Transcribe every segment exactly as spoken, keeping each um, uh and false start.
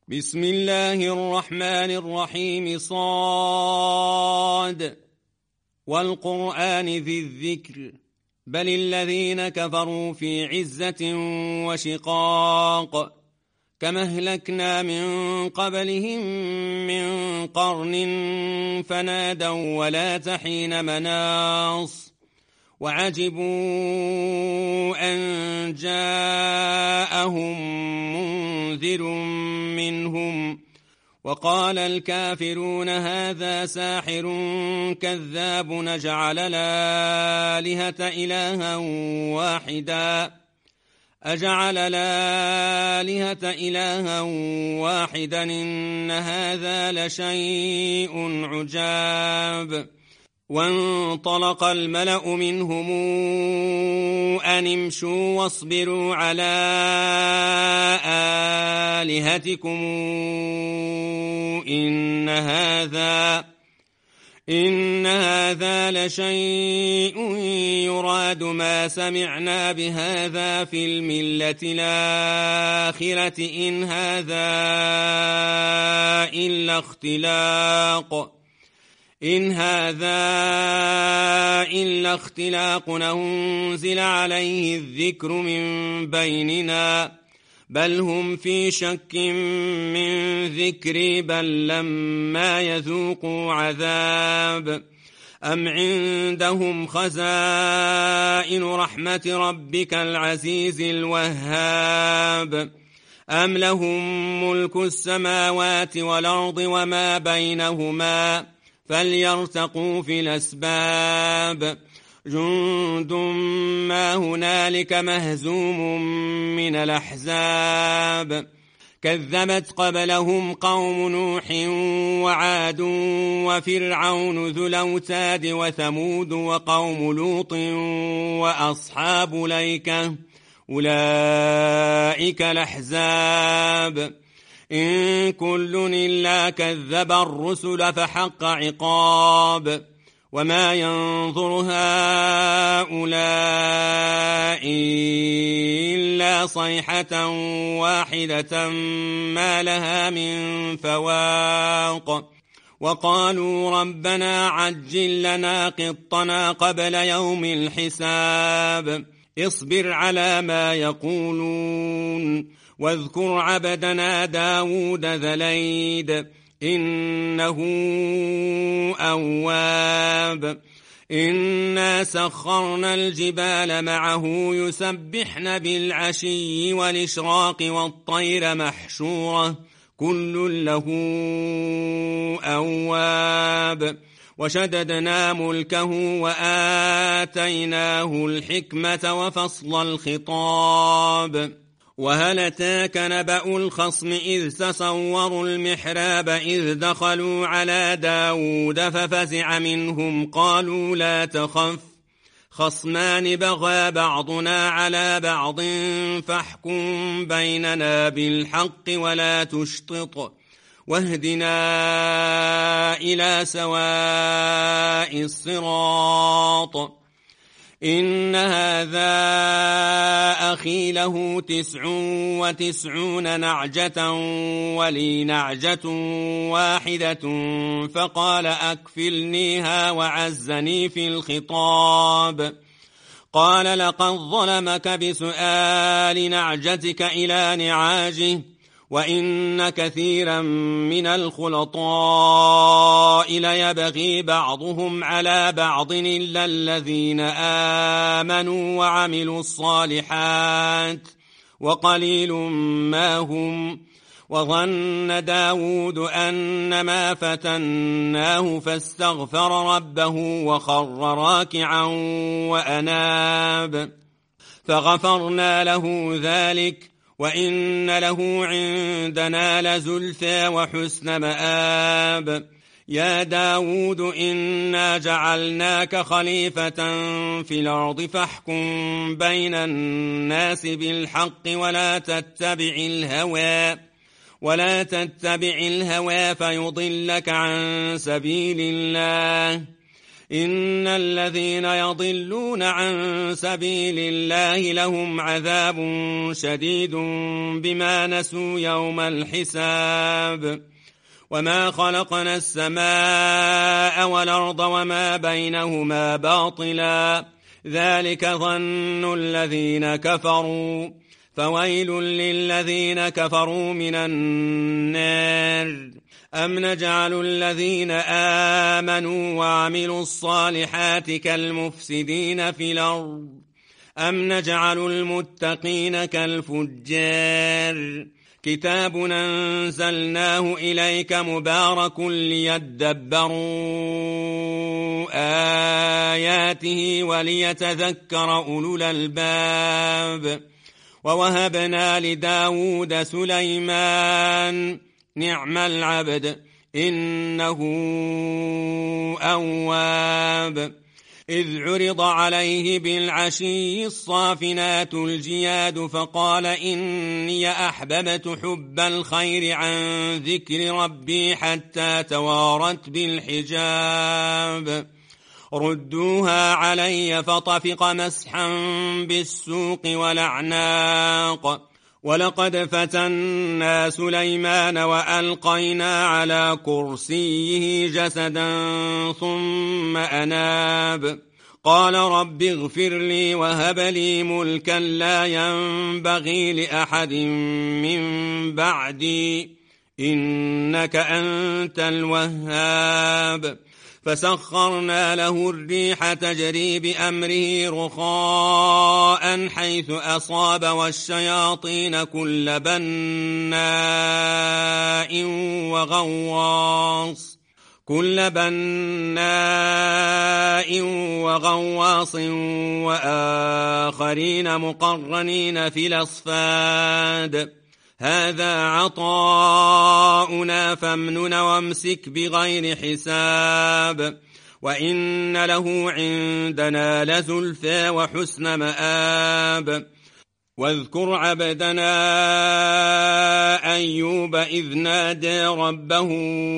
بسم الله الرحمن الرحيم صاد والقرآن ذي الذكر بل الذين كفروا في عزة وشقاق كما أهلكنا من قبلهم من قرن فنادوا ولا تحين مناص وعجبوا أن جاءهم منذر منهم وقال الكافرون هذا ساحر كذاب نجعل الآلهة إلها واحدا أجعل الآلهة إلها واحدا إن هذا لشيء عجاب وانطلق الملأ منهم أن امشوا واصبروا على آلهتكم إن هذا إن هذا لشيء يراد ما سمعنا بهذا في الملة الآخرة إن هذا إلا اختلاق إن هذا إلا اختلاق أنزل عليه الذكر من بيننا بل هم في شك من ذكري بل لما يذوقوا عذاب أم عندهم خزائن رحمة ربك العزيز الوهاب أم لهم ملك السماوات والأرض وما بينهما فليرتقوا في الأسباب جند ما هنالك مهزوم من الأحزاب كذبت قبلهم قوم نوح وعاد وفرعون ذو الأوتاد وثمود وقوم لوط وأصحاب ليكة أولئك الأحزاب إن كل إلا كذب الرسل فحق عقاب وما ينظر هؤلاء إلا صيحة واحدة ما لها من فواق وقالوا ربنا عجل لنا قطنا قبل يوم الحساب اصبر على ما يقولون واذكر عبدنا داود ذا الأيد إنه أواب إنا سخرنا الجبال معه يسبحن بالعشي والإشراق والطير محشورة كل له أواب وشددنا ملكه وآتيناه الحكمة وفصل الخطاب وهل أتاك نبأ الخصم إذ تصوروا المحراب إذ دخلوا على داود ففزع منهم قالوا لا تخف خصمان بغى بعضنا على بعض فاحكم بيننا بالحق ولا تشطط واهدنا إلى سواء الصراط إن هذا أخي له تسع وتسعون نعجة ولي نعجة واحدة فقال أكفلنيها وعزني في الخطاب قال لقد ظلمك بسؤال نعجتك إلى نعاجه وإن كثيرا من الخلطاء ليبغي بعضهم على بعض إلا الذين آمنوا وعملوا الصالحات وقليل ما هم وظن داود أنما فتناه فاستغفر ربه وخر راكعا وأناب فغفرنا له ذلك وإن له عندنا لزلفى وحسن مآب يا داود إنا جعلناك خليفة في الأرض فاحكم بين الناس بالحق ولا تتبع الهوى ولا تتبع الهوى فيضلك عن سبيل الله إن الذين يضلون عن سبيل الله لهم عذاب شديد بما نسوا يوم الحساب وما خلقنا السماء والأرض وما بينهما باطلا ذلك ظن الذين كفروا فويل للذين كفروا من النار أم نجعل الذين آمنوا وعملوا الصالحات كالمفسدين في الأرض أم نجعل المتقين كالفجار كتاب أنزلناه إليك مبارك ليدبروا آياته وليتذكر أولو الألباب ووهبنا لداود سليمان نعم العبد إنه أواب إذ عرض عليه بالعشي الصافنات الجياد فقال إني أحببت حب الخير عن ذكر ربي حتى توارت بالحجاب ردوها علي فطفق مسحا بالسوق والأعناق ولقد فتنا سليمان وألقينا على كرسيه جسدا ثم أناب قال رب اغفر لي وهب لي ملكا لا ينبغي لأحد من بعدي إنك أنت الوهاب فسخرنا له الريح تجري بأمره رخاء حيث أصاب والشياطين كل بناء وغواص كل بناء وغواص وآخرين مقرنين في الأصفاد هذا عطاؤنا فامنن وامسك بغير حساب وإن له عندنا لزلفى وحسن مآب واذكر عبدنا أيوب إذ نادى ربه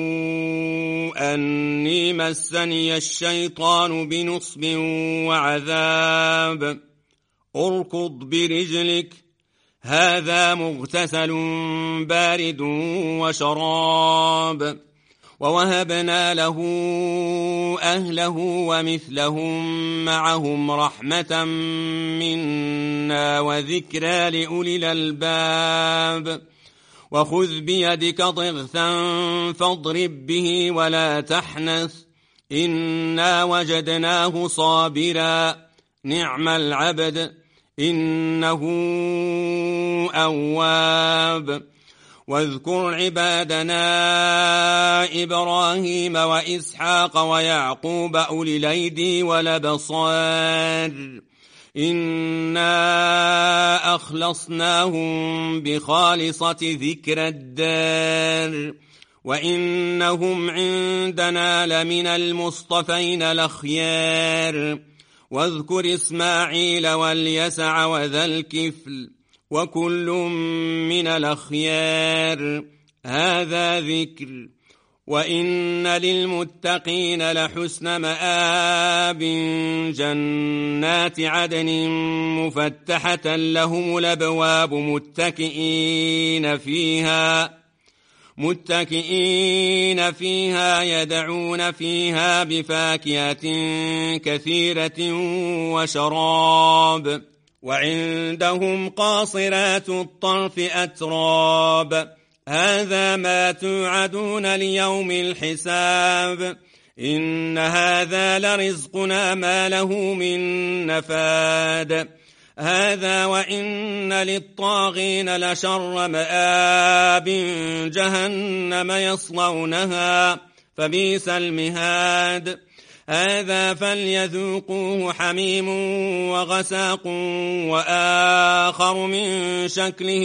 أني مسني الشيطان بنصب وعذاب اركض برجلك هذا مغتسل بارد وشراب ووهبنا له أهله ومثلهم معهم رحمة منا وذكرى لأولي الألباب وخذ بيدك ضغثا فاضرب به ولا تحنث إنا وجدناه صابرا نعم العبد إنه أواب واذكر عبادنا إبراهيم وإسحاق ويعقوب أولي الأيدي والأبصار إنا أخلصناهم بخالصة ذكر الدار وإنهم عندنا لمن المصطفين الأخيار واذكر إسماعيل واليسع وذا الكفل وكل من الأخيار هذا ذكر وإن للمتقين لحسن مآب جنات عدن مفتحة لهم الأبواب متكئين فيها متكئين فيها يدعون فيها بفاكهة كثيرة وشراب وعندهم قاصرات الطرف أتراب هذا ما توعدون ليوم الحساب إن هذا لرزقنا ما له من نفاد هذا وإن للطاغين لشر مآب جهنم يصلونها فبئس المهاد هذا فليذوقوه حميم وغساق وآخر من شكله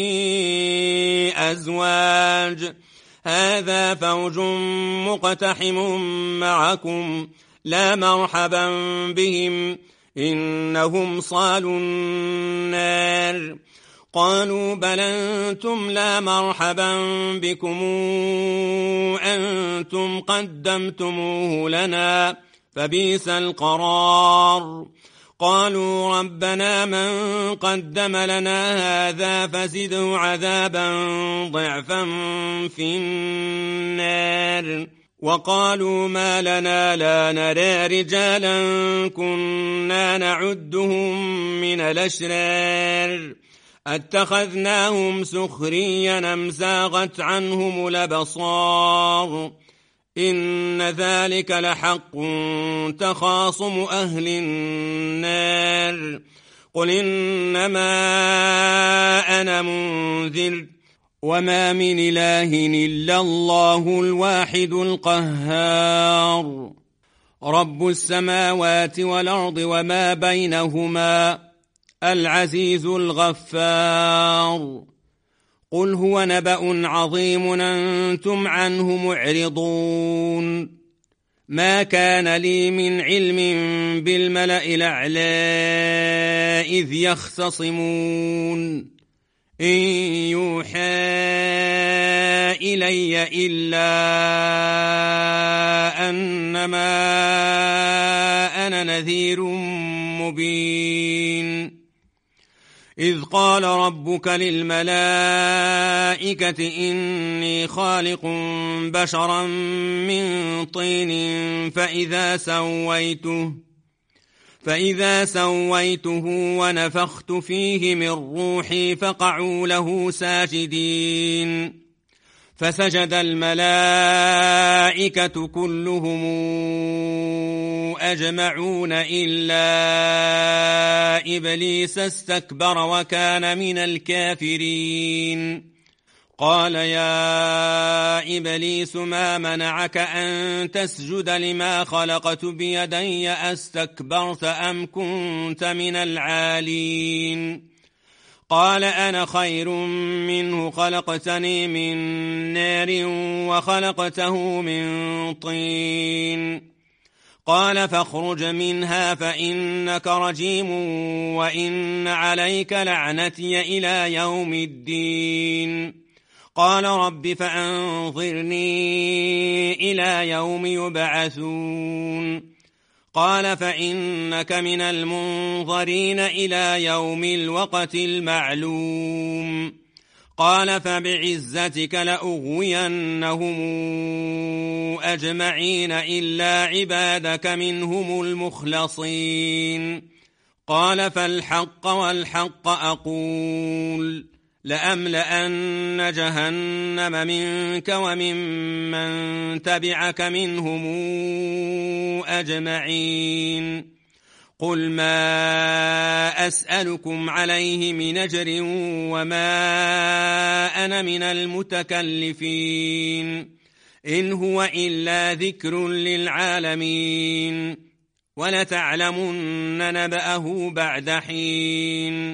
أزواج هذا فوج مقتحم معكم لا مرحبا بهم إنهم صالوا النار قالوا بل أنتم لا مرحبا بكم أنتم قدمتموه لنا فبئس القرار. قالوا ربنا من قدم لنا هذا فزده عذابا ضعفا في النار. وقالوا ما لنا لا نرى رجالا كنا نعدهم من الأشرار اتخذناهم سخريا أم زاغت عنهم الأبصار إن ذلك لحق تخاصم أهل النار. قل إنما أنا منذر وما من إله إلا الله الواحد القهار. رب السماوات والأرض وما بينهما العزيز الغفار. قل هو نبأ عظيم أنتم عنه معرضون. ما كان لي من علم بالملأ الأعلى إذ يختصمون إن يوحى إلي إلا أنما أنا نذير مبين. إذ قال ربك للملائكة إني خالق بشرا من طين فإذا سويته فإذا سويته ونفخت فيه من روحي فقعوا له ساجدين. فسجد الملائكة كلهم أجمعون إلا إبليس استكبر وكان من الكافرين. قال يا إبليس ما منعك أن تسجد لما خلقت بيدي أستكبرت أم كنت من العالين؟ قال أنا خير منه خلقتني من نار وخلقته من طين. قال فاخرج منها فإنك رجيم وإن عليك لعنتي إلى يوم الدين. قال رب فأنظرني إلى يوم يبعثون. قال فإنك من المنظرين إلى يوم الوقت المعلوم. قال فبعزتك لأغوينهم أجمعين إلا عبادك منهم المخلصين. قال فالحق والحق أقول لأملأن جهنم منك وممن تبعك منهم أجمعين. قل ما أسألكم عليه من أجر وما أنا من المتكلفين إن هو إلا ذكر للعالمين ولتعلمن نبأه بعد حين.